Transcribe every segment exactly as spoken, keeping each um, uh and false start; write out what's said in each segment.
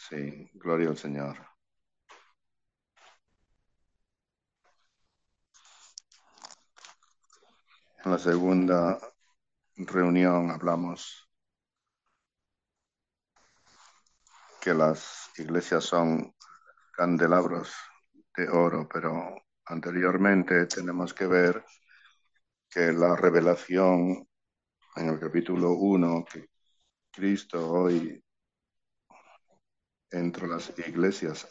Sí, gloria al Señor. En la segunda reunión hablamos que las iglesias son candelabros de oro, pero anteriormente tenemos que ver que la revelación en el capítulo uno, que Cristo hoy entre las iglesias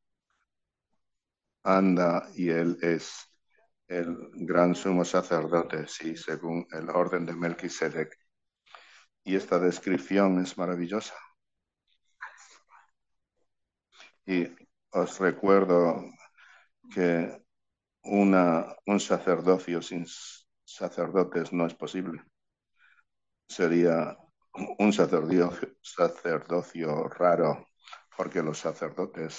anda y Él es el gran sumo sacerdote, sí, según el orden de Melquisedec. Y esta descripción es maravillosa. Y os recuerdo que una, un sacerdocio sin sacerdotes no es posible. Sería un sacerdocio, sacerdocio raro, porque los sacerdotes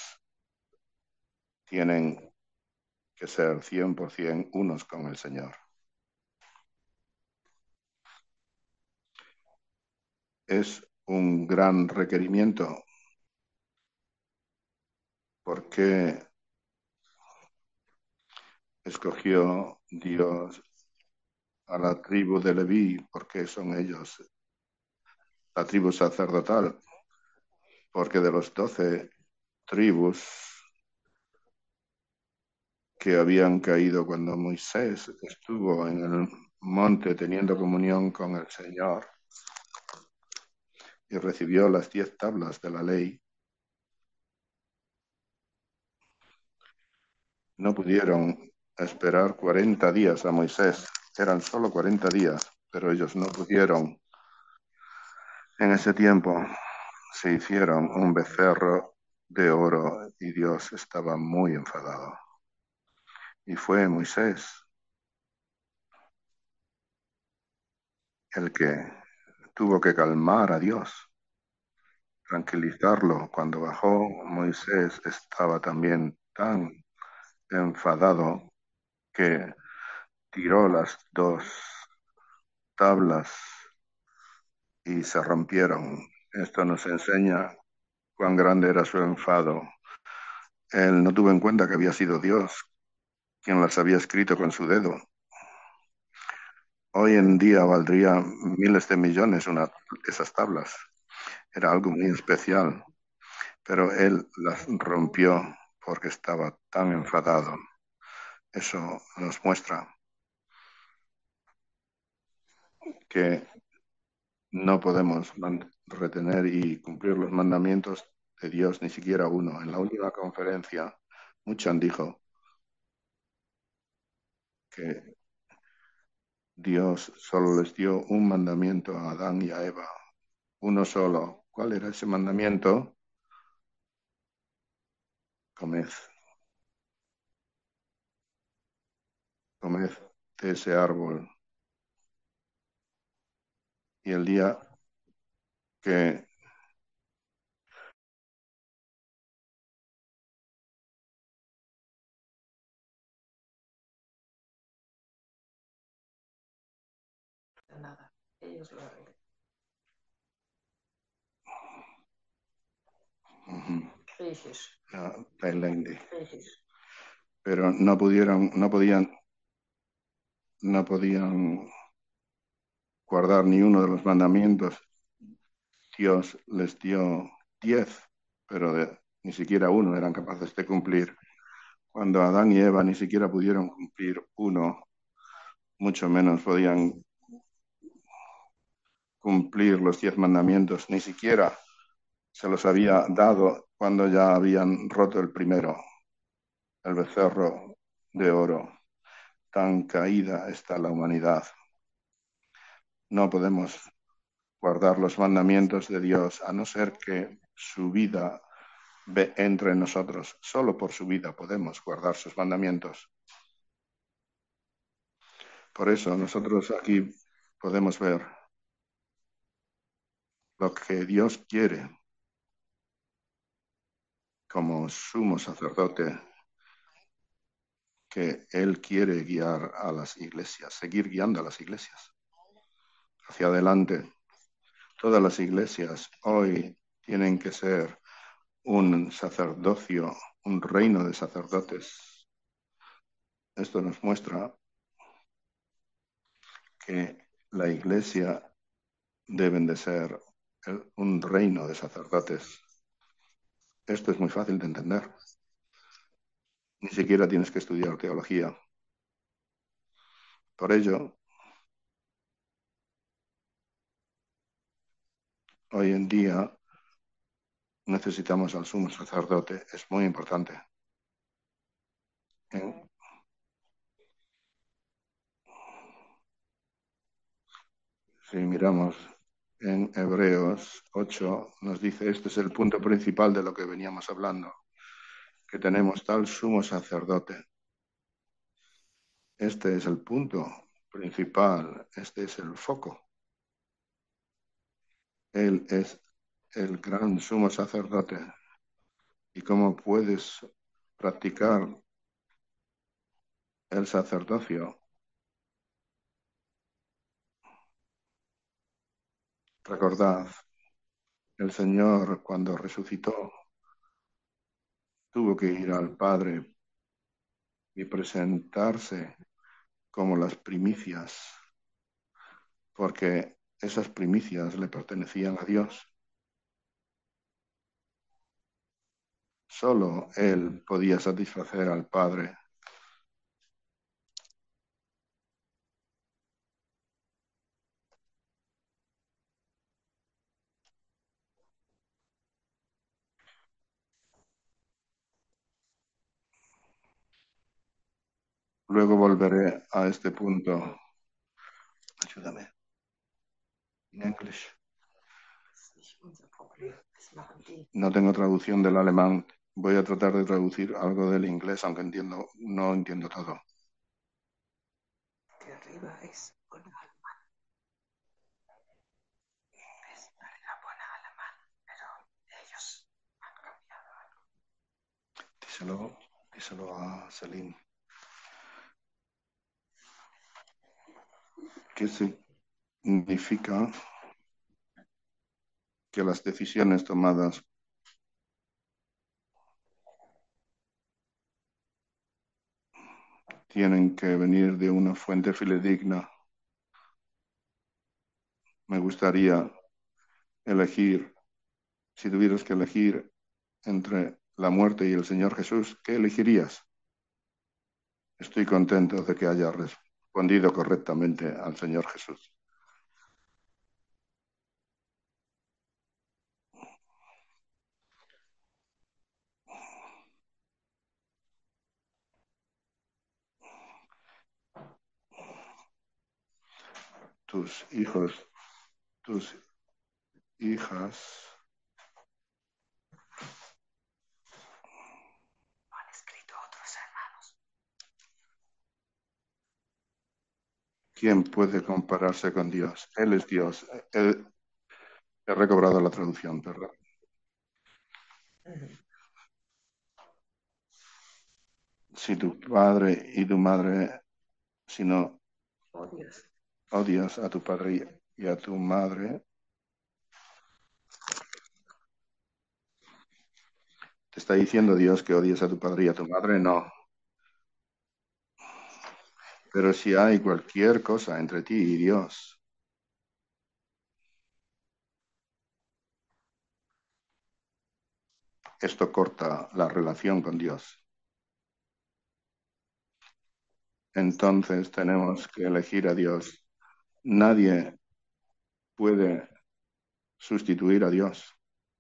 tienen que ser cien por ciento unos con el Señor. Es un gran requerimiento porque escogió Dios a la tribu de Leví, porque son ellos la tribu sacerdotal, porque de los doce tribus que habían caído cuando Moisés estuvo en el monte teniendo comunión con el Señor y recibió las diez tablas de la ley, no pudieron esperar cuarenta días a Moisés. Eran solo cuarenta días, pero ellos no pudieron. En ese tiempo se hicieron un becerro de oro y Dios estaba muy enfadado. Y fue Moisés el que tuvo que calmar a Dios, tranquilizarlo. Cuando bajó, Moisés estaba también tan enfadado que tiró las dos tablas y se rompieron. Esto nos enseña cuán grande era su enfado. Él no tuvo en cuenta que había sido Dios quien las había escrito con su dedo. Hoy en día valdría miles de millones una, esas tablas. Era algo muy especial, pero él las rompió porque estaba tan enfadado. Eso nos muestra que no podemos retener y cumplir los mandamientos de Dios, ni siquiera uno. En la última conferencia, Muchan dijo que Dios solo les dio un mandamiento a Adán y a Eva, uno solo. ¿Cuál era ese mandamiento? Comed. Comed de ese árbol. Y el día que Nada, ellos lo arreglan. uh-huh. Riges. uh, Tailandia. Riges. Pero no pudieron, no podían, no podían guardar ni uno de los mandamientos. Dios les dio diez, pero de, ni siquiera uno eran capaces de cumplir. Cuando Adán y Eva ni siquiera pudieron cumplir uno, mucho menos podían cumplir los diez mandamientos, ni siquiera se los había dado cuando ya habían roto el primero, el becerro de oro. Tan caída está la humanidad. No podemos guardar los mandamientos de Dios, a no ser que su vida entre en nosotros. Solo por su vida podemos guardar sus mandamientos. Por eso nosotros aquí podemos ver lo que Dios quiere como sumo sacerdote, que Él quiere guiar a las iglesias, seguir guiando a las iglesias hacia adelante. Todas las iglesias hoy tienen que ser un sacerdocio, un reino de sacerdotes. Esto nos muestra que la Iglesia deben de ser el- un reino de sacerdotes. Esto es muy fácil de entender. Ni siquiera tienes que estudiar teología. Por ello, hoy en día necesitamos al sumo sacerdote. Es muy importante. En- si miramos en Hebreos ocho, nos dice, este es el punto principal de lo que veníamos hablando, que tenemos tal sumo sacerdote. Este es el punto principal, este es el foco. Él es el gran sumo sacerdote. ¿Y cómo puedes practicar el sacerdocio? Recordad, el Señor cuando resucitó tuvo que ir al Padre y presentarse como las primicias, porque esas primicias le pertenecían a Dios. Solo Él podía satisfacer al Padre. Luego volveré a este punto. Ayúdame. En English. Das ist nicht unser Problem. Das machen die. No tengo traducción del alemán. Voy a tratar de traducir algo del inglés, aunque entiendo, no entiendo todo. Que arriba es con alemán. Es arriba pone alemán, pero ellos han cambiado algo. Díselo, díselo a Celine. ¿Qué significa que las decisiones tomadas tienen que venir de una fuente fidedigna? Me gustaría elegir, si tuvieras que elegir entre la muerte y el Señor Jesús, ¿qué elegirías? Estoy contento de que haya respondido correctamente al Señor Jesús. Tus hijos, tus hijas Han escrito otros hermanos. ¿quién puede compararse con Dios? Él es Dios. Él- he recobrado la traducción, perdón. Ujú. Si tu padre y tu madre, si no Odias. odias a tu padre y a tu madre, ¿te está diciendo Dios que odies a tu padre y a tu madre? No. Pero si hay cualquier cosa entre ti y Dios, esto corta la relación con Dios. Entonces tenemos que elegir a Dios. Nadie puede sustituir a Dios.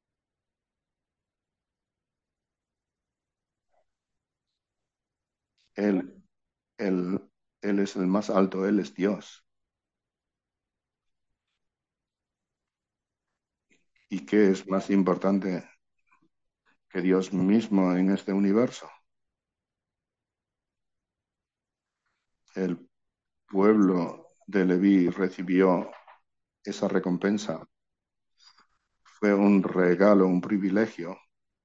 Él, él, él es el más alto, Él es Dios. ¿Y qué es más importante que Dios mismo en este universo? El pueblo de Leví recibió esa recompensa. Fue un regalo, un privilegio.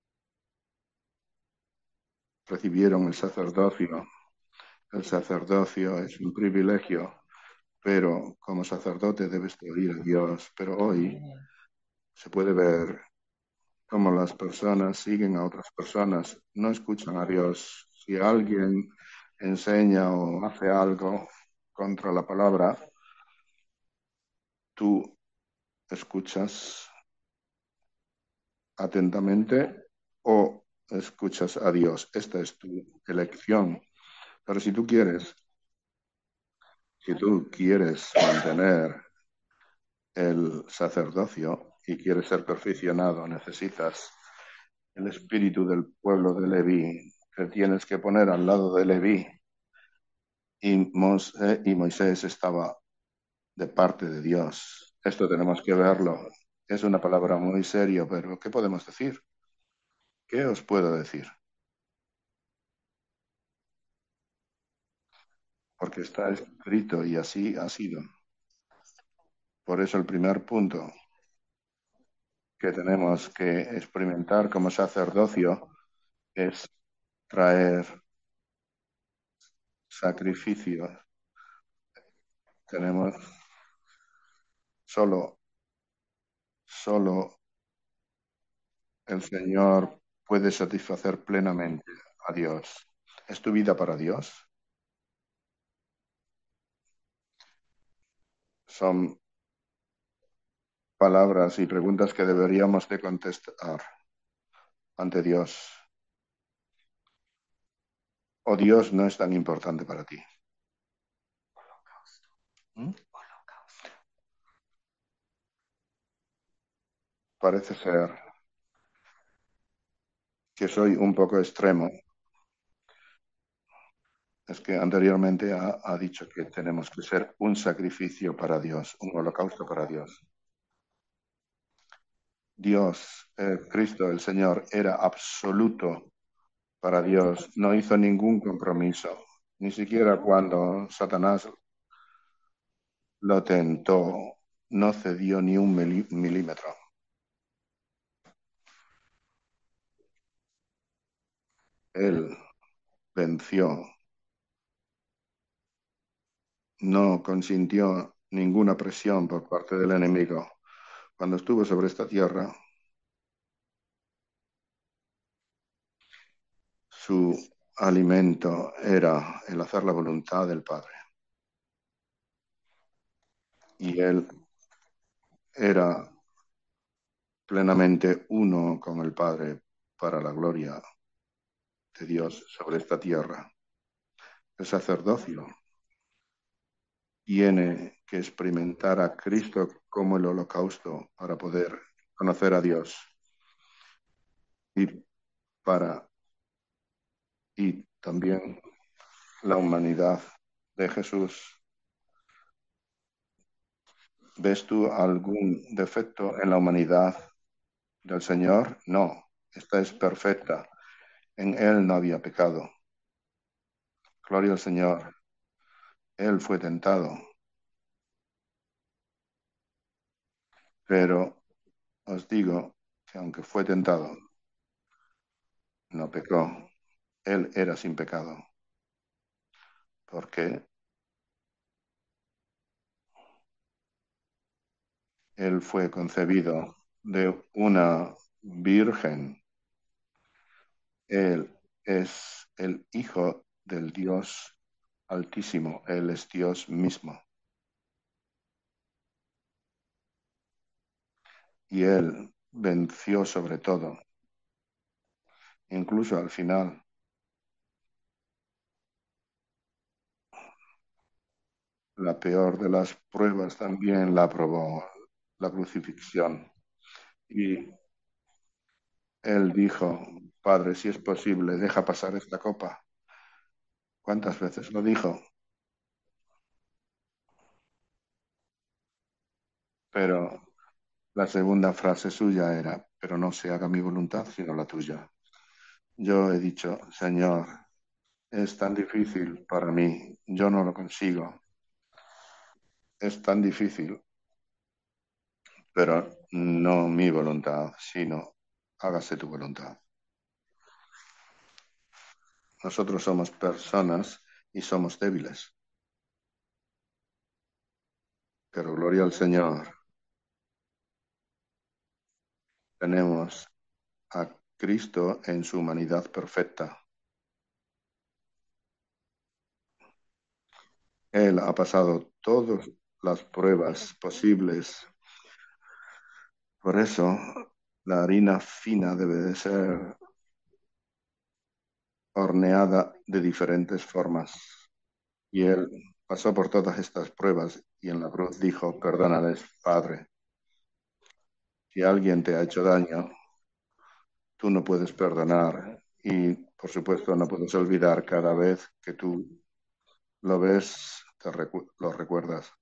Recibieron el sacerdocio. El sacerdocio es un privilegio, pero como sacerdote debes de oír a Dios. Pero hoy se puede ver como las personas siguen a otras personas, no escuchan a Dios. Si alguien enseña o hace algo contra la palabra, tú escuchas atentamente o escuchas a Dios. Esta es tu elección. Pero si tú quieres, si tú quieres mantener el sacerdocio y quieres ser perfeccionado, necesitas el espíritu del pueblo de Leví, que tienes que poner al lado de Leví. Y, Mos eh, y Moisés estaba de parte de Dios. Esto tenemos que verlo. Es una palabra muy seria, pero ¿qué podemos decir? ¿Qué os puedo decir? Porque está escrito y así ha sido. Por eso el primer punto que tenemos que experimentar como sacerdocio es traer sacrificios. Tenemos solo, solo el Señor puede satisfacer plenamente a Dios. ¿Es tu vida para Dios? Son palabras y preguntas que deberíamos de contestar ante Dios. ¿O Dios no es tan importante para ti? Holocausto. ¿Mm? Holocausto. Parece ser que soy un poco extremo. Es que anteriormente ha, ha dicho que tenemos que ser un sacrificio para Dios, un holocausto para Dios. Dios, eh, Cristo, el Señor, era absoluto para Dios, no hizo ningún compromiso, ni siquiera cuando Satanás lo tentó, no cedió ni un milímetro. Él venció, no consintió ninguna presión por parte del enemigo. Cuando estuvo sobre esta tierra, su alimento era el hacer la voluntad del Padre. Y él era plenamente uno con el Padre para la gloria de Dios sobre esta tierra. El sacerdocio tiene que experimentar a Cristo como el holocausto para poder conocer a Dios y para y también la humanidad de Jesús. ¿Ves tú algún defecto en la humanidad del Señor? No, esta es perfecta. En Él no había pecado. Gloria al Señor. Él fue tentado, pero os digo que aunque fue tentado, no pecó. Él era sin pecado. Porque Él fue concebido de una virgen. Él es el Hijo del Dios Altísimo. Él es Dios mismo. Y Él venció sobre todo. Incluso al final, la peor de las pruebas también la aprobó, la crucifixión. Y Él dijo, Padre, si es posible, deja pasar esta copa. ¿Cuántas veces lo dijo? Pero la segunda frase suya era, pero no se haga mi voluntad, sino la tuya. Yo he dicho, Señor, es tan difícil para mí, yo no lo consigo. Es tan difícil, pero no mi voluntad, sino hágase tu voluntad. Nosotros somos personas y somos débiles, pero gloria al Señor. Tenemos a Cristo en su humanidad perfecta. Él ha pasado todas las pruebas posibles. Por eso, la harina fina debe de ser horneada de diferentes formas. Y él pasó por todas estas pruebas y en la cruz dijo, perdónales, Padre. Si alguien te ha hecho daño, tú no puedes perdonar y, por supuesto, no puedes olvidar cada vez que tú lo ves, te recu lo recuerdas.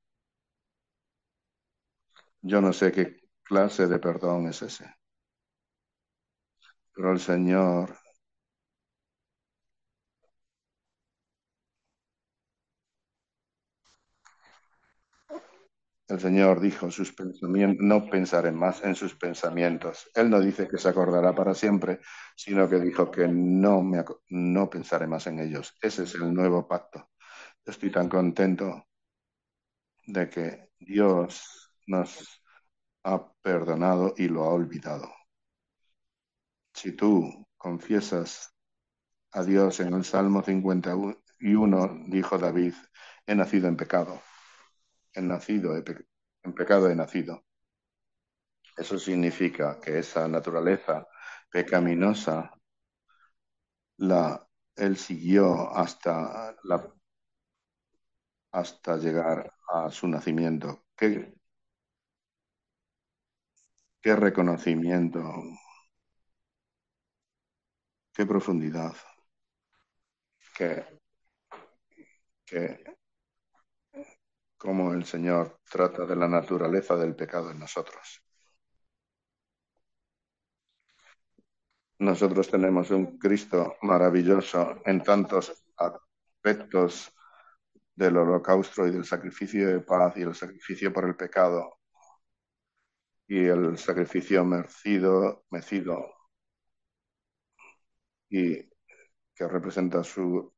Yo no sé qué clase de perdón es ese, pero el Señor, el Señor dijo sus pensamientos, no pensaré más en sus pensamientos. Él no dice que se acordará para siempre, sino que dijo que no me no pensaré más en ellos. Ese es el nuevo pacto. Estoy tan contento de que Dios nos ha perdonado y lo ha olvidado. Si tú confiesas a Dios en el Salmo cincuenta y uno, dijo David, he nacido en pecado, he nacido, he pe en pecado he nacido. Eso significa que esa naturaleza pecaminosa, la, él siguió hasta, la, hasta llegar a su nacimiento. ¿Qué, qué reconocimiento, qué profundidad, qué, qué, cómo el Señor trata de la naturaleza del pecado en nosotros. Nosotros tenemos un Cristo maravilloso en tantos aspectos del holocausto y del sacrificio de paz y el sacrificio por el pecado y el sacrificio mercido, mecido y que representa su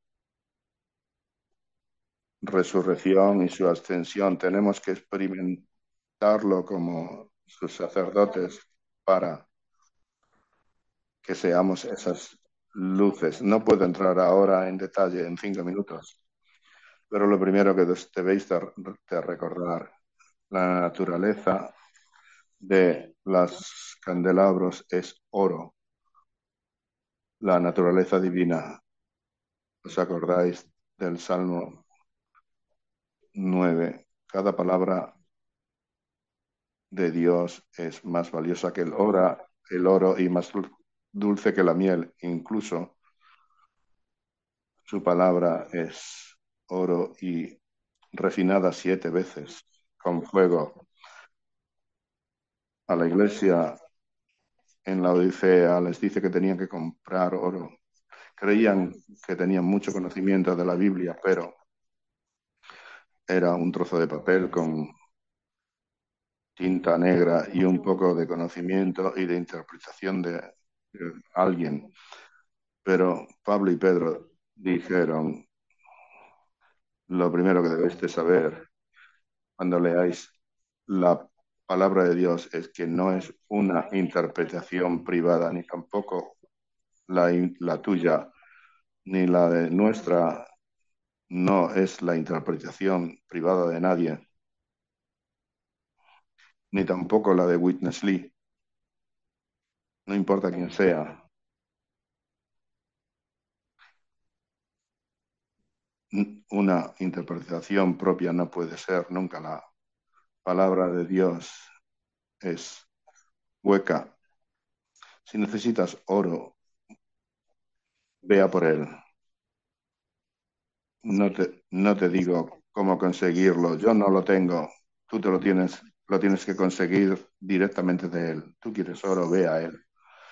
resurrección y su ascensión. Tenemos que experimentarlo como sus sacerdotes para que seamos esas luces. No puedo entrar ahora en detalle en cinco minutos, pero lo primero que debéis de recordar, la naturaleza de los candelabros es oro, la naturaleza divina. ¿Os acordáis del Salmo nueve? Cada palabra de Dios es más valiosa que el oro, el oro y más dulce que la miel. Incluso su palabra es oro y refinada siete veces con fuego. A la iglesia en la Odisea les dice que tenían que comprar oro. Creían que tenían mucho conocimiento de la Biblia, pero era un trozo de papel con tinta negra y un poco de conocimiento y de interpretación de, de alguien. Pero Pablo y Pedro dijeron, lo primero que debéis de saber cuando leáis la palabra de Dios es que no es una interpretación privada, ni tampoco la, la tuya, ni la de nuestra, no es la interpretación privada de nadie, ni tampoco la de Witness Lee, no importa quién sea. Una interpretación propia no puede ser nunca. La palabra de Dios es hueca. Si necesitas oro, vea por él. No te, no te digo cómo conseguirlo. Yo no lo tengo. Tú te lo tienes, lo tienes que conseguir directamente de él. Tú quieres oro, ve a él.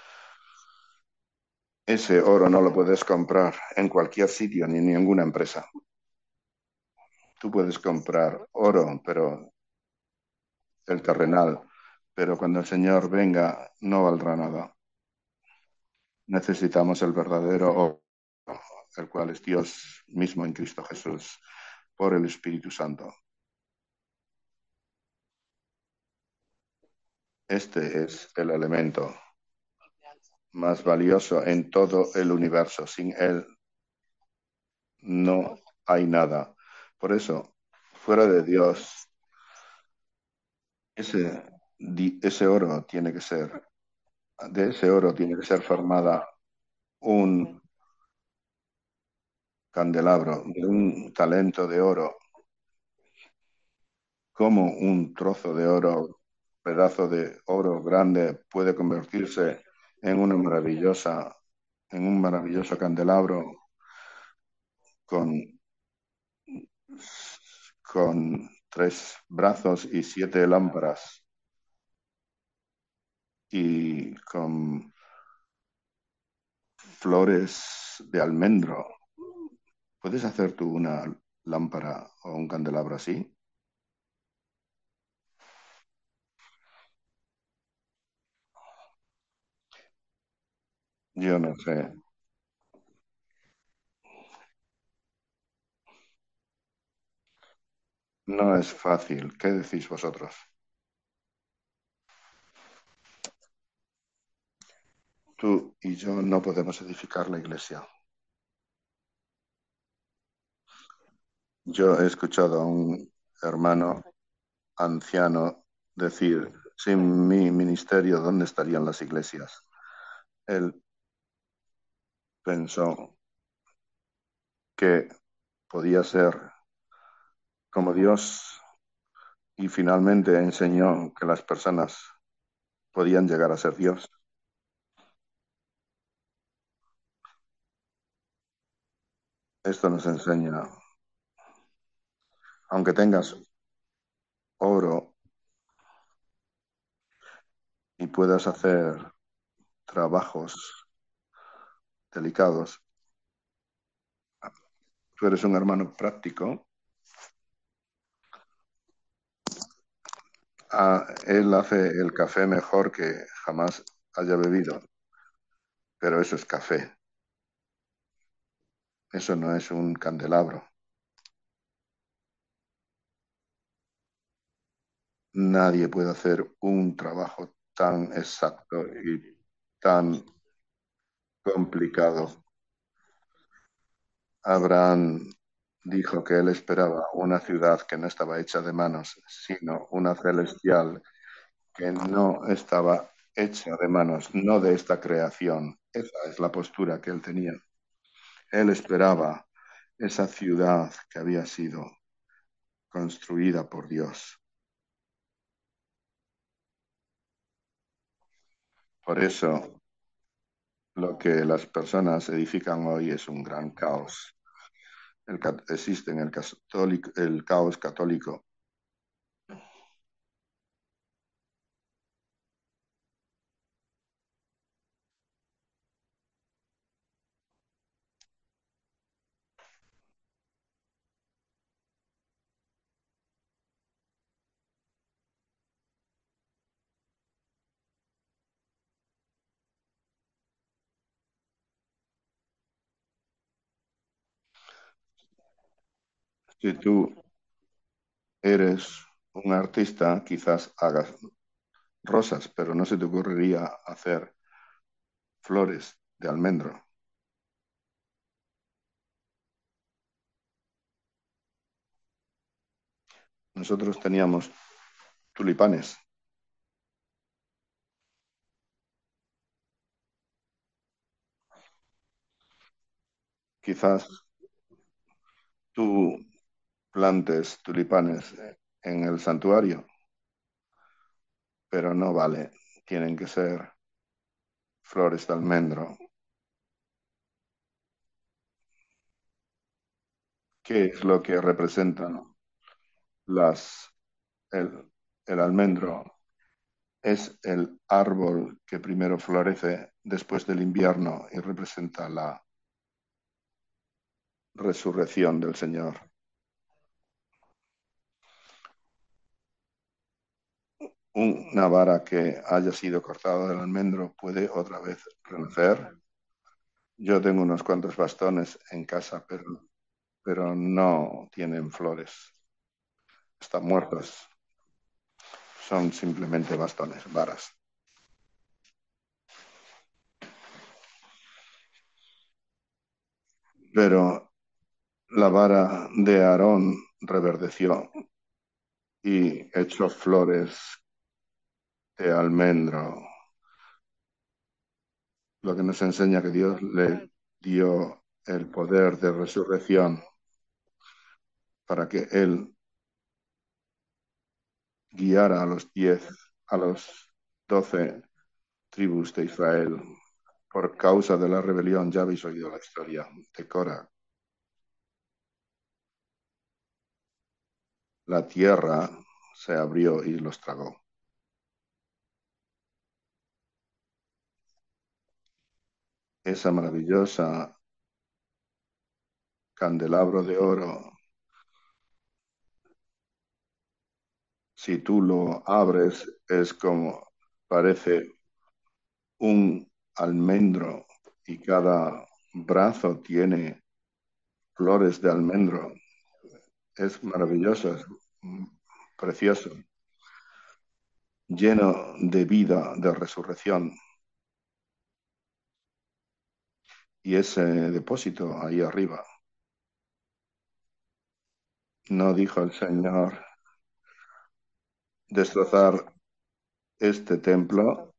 Ese oro no lo puedes comprar en cualquier sitio ni en ninguna empresa. Tú puedes comprar oro, pero el terrenal, pero cuando el Señor venga no valdrá nada. Necesitamos el verdadero oro, el cual es Dios mismo en Cristo Jesús, por el Espíritu Santo. Este es el elemento más valioso en todo el universo. Sin Él no hay nada. Por eso, fuera de Dios, ese, di- ese oro tiene que ser, de ese oro tiene que ser formada un candelabro, de un talento de oro, como un trozo de oro, pedazo de oro grande puede convertirse en una maravillosa, en un maravilloso candelabro con, con tres brazos y siete lámparas y con flores de almendro. ¿Puedes hacer tú una lámpara o un candelabro así? Yo no sé. No es fácil. ¿Qué decís vosotros? Tú y yo no podemos edificar la iglesia. Yo he escuchado a un hermano anciano decir, sin mi ministerio, ¿dónde estarían las iglesias? Él pensó que podía ser como Dios y finalmente enseñó que las personas podían llegar a ser Dios. Esto nos enseña, aunque tengas oro y puedas hacer trabajos delicados, tú eres un hermano práctico. Ah, él hace el café mejor que jamás haya bebido, pero eso es café, eso no es un candelabro. Nadie puede hacer un trabajo tan exacto y tan complicado. Abraham dijo que él esperaba una ciudad que no estaba hecha de manos, sino una celestial que no estaba hecha de manos, no de esta creación. Esa es la postura que él tenía. Él esperaba esa ciudad que había sido construida por Dios. Por eso lo que las personas edifican hoy es un gran caos. El, existe en el, católico, el caos católico. Si tú eres un artista, quizás hagas rosas, pero no se te ocurriría hacer flores de almendro. Nosotros teníamos tulipanes. Quizás tú plantes tulipanes en el santuario, pero no vale. Tienen que ser flores de almendro. ¿Qué es lo que representan las, el, el almendro? Es el árbol que primero florece después del invierno y representa la resurrección del Señor. Una vara que haya sido cortada del almendro puede otra vez renacer. Yo tengo unos cuantos bastones en casa, pero, pero no tienen flores. Están muertos. Son simplemente bastones, varas. Pero la vara de Aarón reverdeció y echó flores de almendro, lo que nos enseña que Dios le dio el poder de resurrección para que Él guiara a los diez, a los doce tribus de Israel. Por causa de la rebelión, ya habéis oído la historia de Cora. La tierra se abrió y los tragó. Esa maravillosa candelabro de oro, si tú lo abres, es como parece un almendro y cada brazo tiene flores de almendro. Es maravilloso, es precioso, lleno de vida, de resurrección. Y ese depósito ahí arriba, no dijo el Señor, destrozar este templo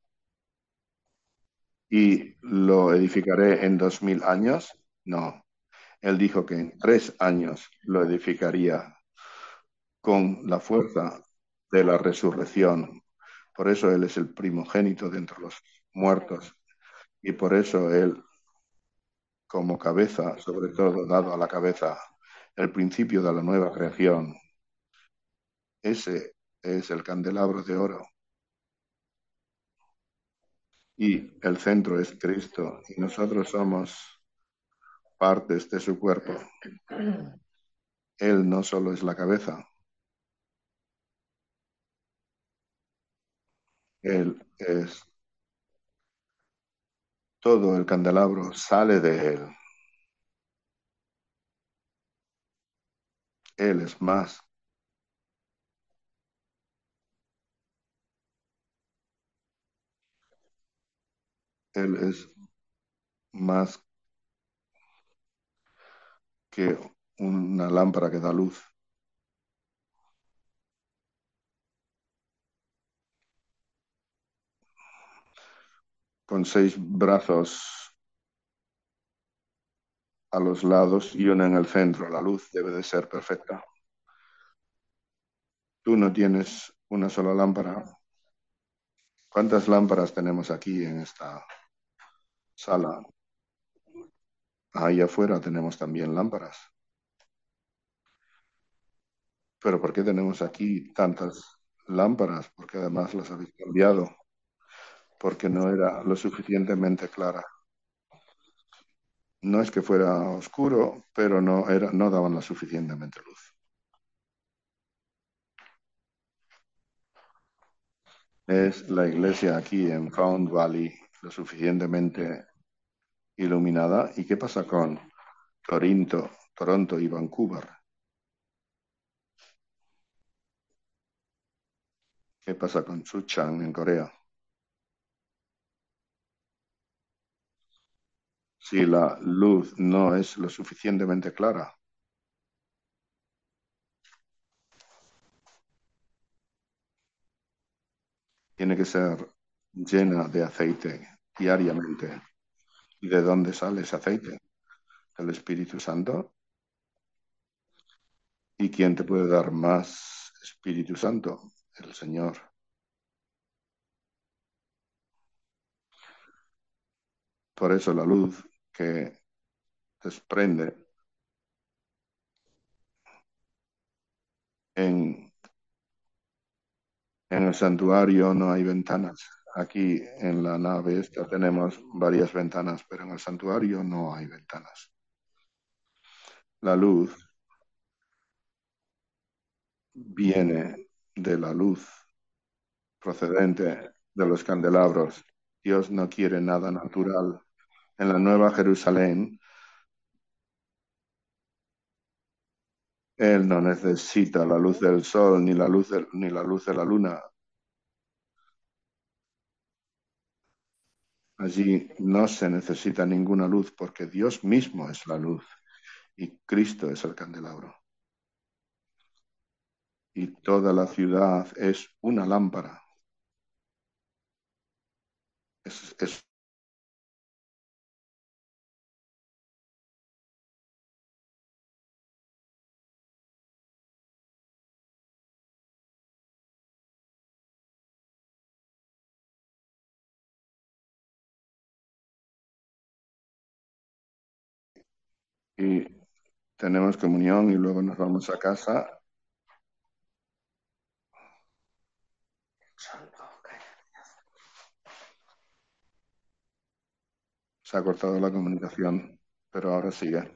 y lo edificaré en dos mil años. No, Él dijo que en tres años lo edificaría con la fuerza de la resurrección. Por eso Él es el primogénito de entre los muertos y por eso Él, como cabeza, sobre todo dado a la cabeza, el principio de la nueva creación, ese es el candelabro de oro y el centro es Cristo y nosotros somos partes de su cuerpo. Él no solo es la cabeza, Él es todo el candelabro, sale de Él. Él es más. Él es más que una lámpara que da luz. Con seis brazos a los lados y uno en el centro. La luz debe de ser perfecta. Tú no tienes una sola lámpara. ¿Cuántas lámparas tenemos aquí en esta sala? Ahí afuera tenemos también lámparas. Pero ¿por qué tenemos aquí tantas lámparas? Porque además las habéis cambiado. Porque no era lo suficientemente clara. No es que fuera oscuro, pero no, era, no daban la suficientemente luz. Es la iglesia aquí en Found Valley lo suficientemente iluminada. ¿Y qué pasa con Toronto, Toronto y Vancouver? ¿Qué pasa con Suchang en Corea? Si la luz no es lo suficientemente clara, tiene que ser llena de aceite diariamente. ¿Y de dónde sale ese aceite? ¿Del Espíritu Santo? ¿Y quién te puede dar más Espíritu Santo? El Señor. Por eso la luz que desprende en, en el santuario no hay ventanas. Aquí en la nave esta tenemos varias ventanas, pero en el santuario no hay ventanas. La luz viene de la luz procedente de los candelabros. Dios no quiere nada natural. En la Nueva Jerusalén, Él no necesita la luz del sol ni la luz de, ni la luz de la luna. Allí no se necesita ninguna luz porque Dios mismo es la luz. y Cristo es el candelabro. Y toda la ciudad es una lámpara. Es, es- y tenemos comunión y luego nos vamos a casa. Se ha cortado la comunicación, pero ahora sigue.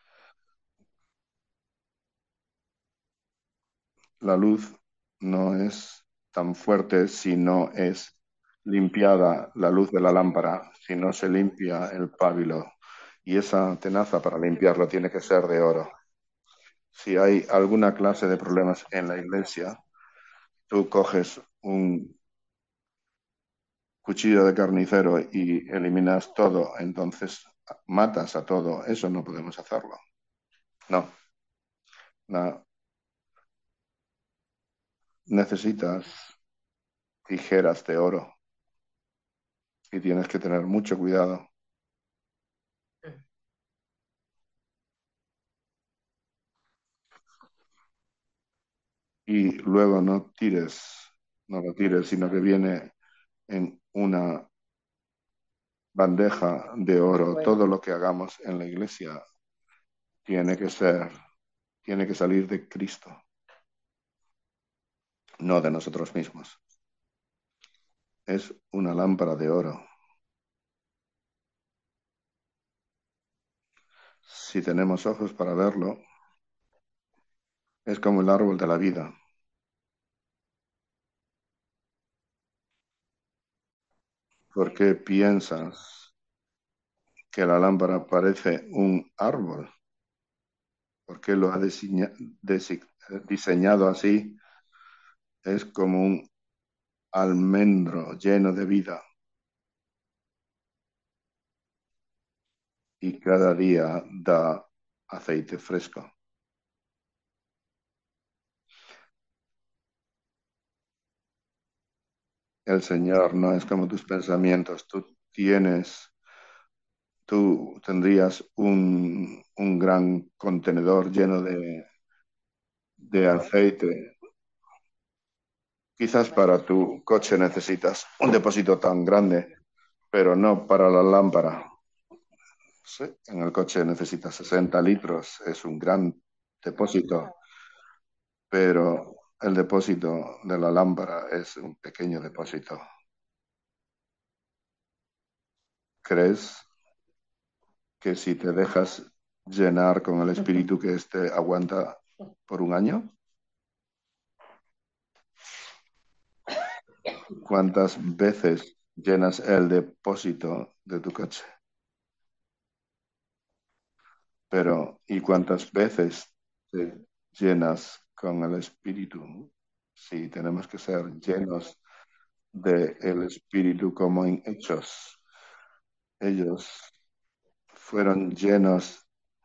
La luz no es tan fuerte si no es limpiada la luz de la lámpara, si no se limpia el pábilo. Y esa tenaza para limpiarlo tiene que ser de oro. Si hay alguna clase de problemas en la iglesia, tú coges un cuchillo de carnicero y eliminas todo, entonces matas a todo. Eso no podemos hacerlo. No, no. Necesitas tijeras de oro y tienes que tener mucho cuidado. Y luego no tires, no lo tires, sino que viene en una bandeja de oro. Todo lo que hagamos en la iglesia tiene que ser, tiene que salir de Cristo, no de nosotros mismos. Es una lámpara de oro. Si tenemos ojos para verlo, es como el árbol de la vida. ¿Por qué piensas que la lámpara parece un árbol? ¿Por qué lo ha diseña- desi- diseñado así? Es como un almendro lleno de vida y cada día da aceite fresco. El Señor no es como tus pensamientos. Tú tienes, tú tendrías un, un gran contenedor lleno de, de aceite. Quizás para tu coche necesitas un depósito tan grande, pero no para la lámpara. Sí, en el coche necesitas sesenta litros, es un gran depósito, pero el depósito de la lámpara es un pequeño depósito. ¿Crees que si te dejas llenar con el espíritu que este aguanta por un año? ¿Cuántas veces llenas el depósito de tu coche? Pero, ¿y cuántas veces te llenas con el espíritu? Sí, tenemos que ser llenos del espíritu como en Hechos. Ellos fueron llenos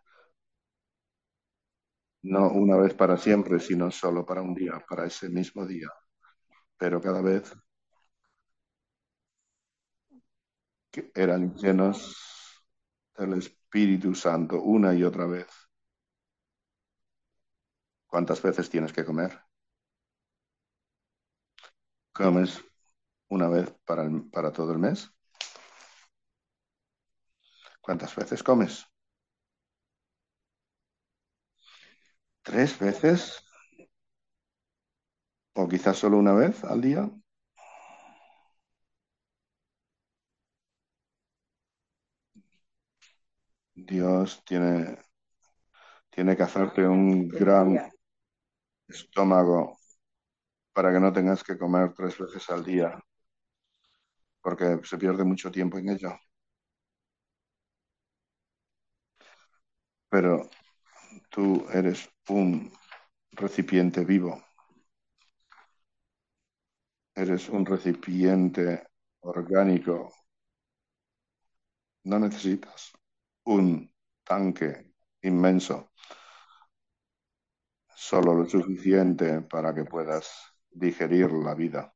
no una vez para siempre, sino solo para un día, para ese mismo día. Pero cada vez que eran llenos del Espíritu Santo una y otra vez. ¿Cuántas veces tienes que comer? ¿Comes una vez para, el- para todo el mes? ¿Cuántas veces comes? ¿Tres veces? ¿O quizás solo una vez al día? Dios tiene, tiene que hacerte un gran estómago para que no tengas que comer tres veces al día, porque se pierde mucho tiempo en ello. Pero tú eres un recipiente vivo, eres un recipiente orgánico. No necesitas un tanque, inmenso, solo lo suficiente para que puedas digerir la vida.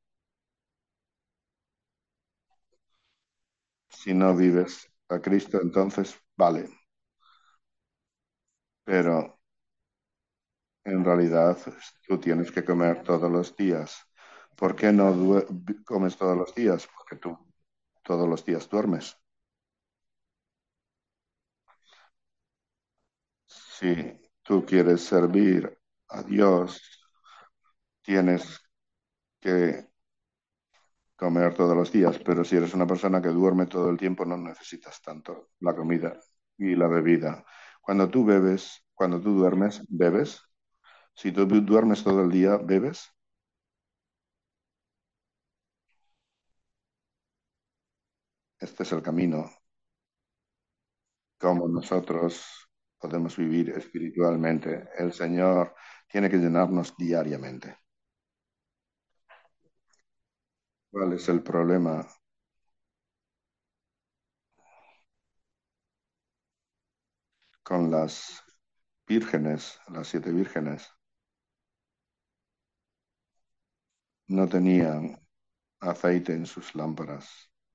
Si no vives a Cristo, entonces vale, pero en realidad tú tienes que comer todos los días. ¿Por qué no due- comes todos los días? Porque tú todos los días duermes. Si tú quieres servir a Dios, tienes que comer todos los días, pero si eres una persona que duerme todo el tiempo, no necesitas tanto la comida y la bebida. Cuando tú bebes, cuando tú duermes, bebes. Si tú duermes todo el día, bebes. Este es el camino, como nosotros podemos vivir espiritualmente. El Señor tiene que llenarnos diariamente. ¿Cuál es el problema con las vírgenes, las siete vírgenes? No tenían aceite en sus lámparas,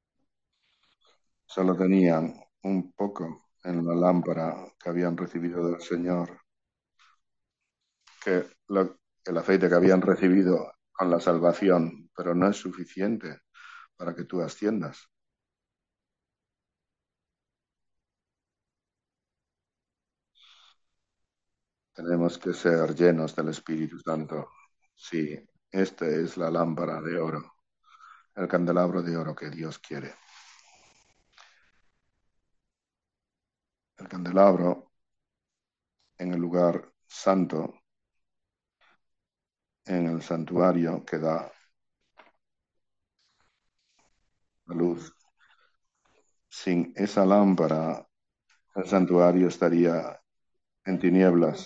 solo tenían un poco en la lámpara que habían recibido del Señor, que lo- el aceite que habían recibido con la salvación, pero no es suficiente para que tú asciendas. Tenemos que ser llenos del Espíritu Santo. Sí, esta es la lámpara de oro, el candelabro de oro que Dios quiere. El candelabro en el lugar santo, en el santuario que da la luz. Sin esa lámpara, el santuario estaría en tinieblas.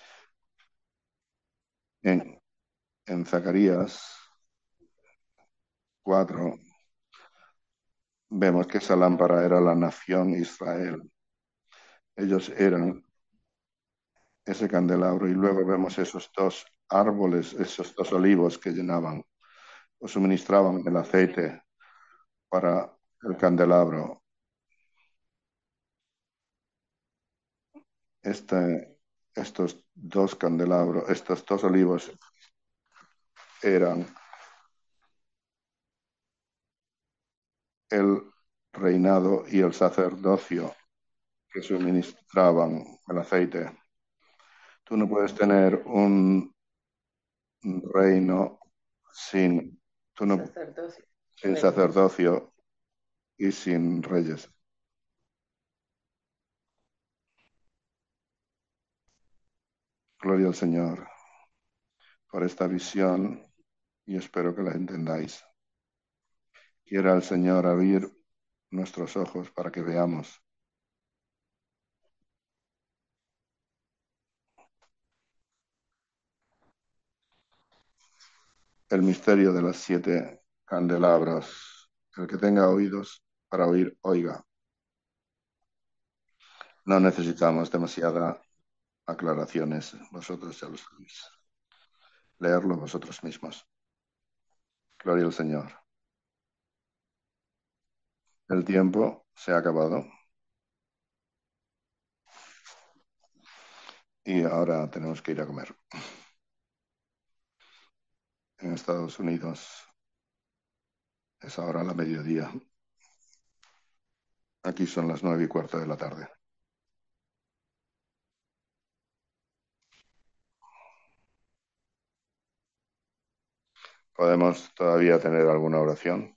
En, en Zacarías cuatro vemos que esa lámpara era la nación Israel. Ellos eran ese candelabro y luego vemos esos dos árboles, esos dos olivos que llenaban o suministraban el aceite para el candelabro. Este, estos dos candelabros, estos dos olivos eran el reinado y el sacerdocio que suministraban el aceite. Tú no puedes tener un reino sin, tú no, sacerdocio. Sin sacerdocio y sin reyes. Gloria al Señor por esta visión y espero que la entendáis. Quiera el Señor abrir nuestros ojos para que veamos el misterio de las siete candelabros. El que tenga oídos para oír, oiga. No necesitamos demasiadas aclaraciones, vosotros ya lo sabéis. Leerlo vosotros mismos. Gloria al Señor. El tiempo se ha acabado y ahora tenemos que ir a comer. En Estados Unidos es ahora la mediodía. Aquí son las nueve y cuarto de la tarde. ¿Podemos todavía tener alguna oración?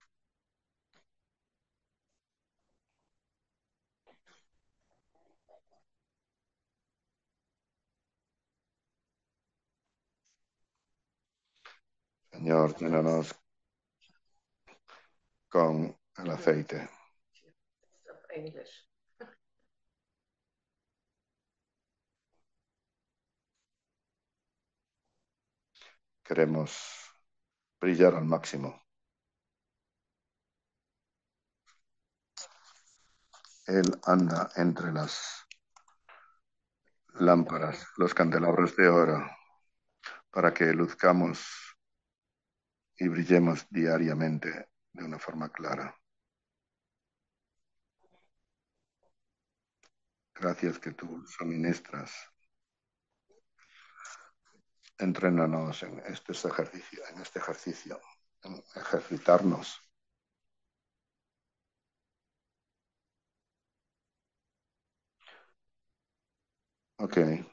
Señor, llénanos con el aceite. Queremos brillar al máximo. Él anda entre las lámparas, los candelabros de oro, para que luzcamos y brillemos diariamente de una forma clara. Gracias que tú suministras. Entrénanos en este ejercicio, en este ejercicio, en ejercitarnos. Ok.